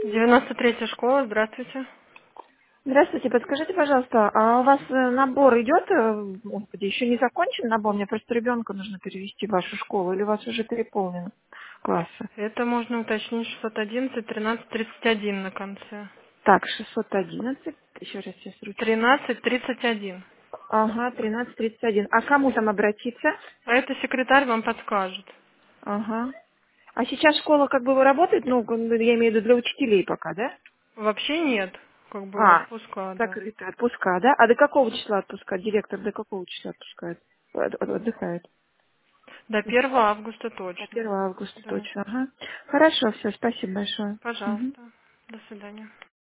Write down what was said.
93-я школа, здравствуйте. Здравствуйте, подскажите, пожалуйста, а у вас набор идет, господи, еще не закончен набор, мне просто ребенка нужно перевести в вашу школу, или у вас уже переполнены классы? Это можно уточнить 611 13 31 на конце. Так, 611, еще раз сейчас ручку. 13 31. Ага, 1331. А кому там обратиться? А это секретарь вам подскажет. Ага. А сейчас школа как бы работает, ну, я имею в виду для учителей пока, да? Вообще нет, как бы А, отпуска, да. закрыто, отпуска, да? А до какого числа отпускает? Директор до какого числа отпускает? Отдыхает? До 1 августа До точно. 1 августа Да. точно. Ага. Хорошо, все, спасибо большое. Мгм. Пожалуйста. До свидания.